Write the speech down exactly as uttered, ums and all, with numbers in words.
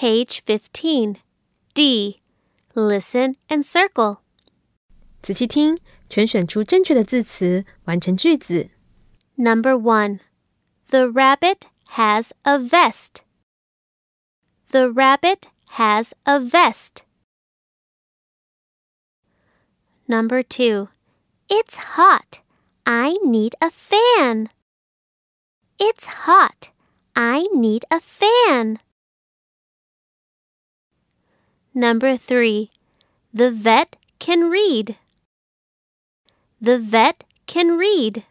Page fifteen. D. Listen and circle. 仔细听，全选出正确的字词，完成句子。 Number one. The rabbit has a vest. The rabbit has a vest. Number two. It's hot. I need a fan. It's hot. I need a fan. Number three. The vet can read. The vet can read.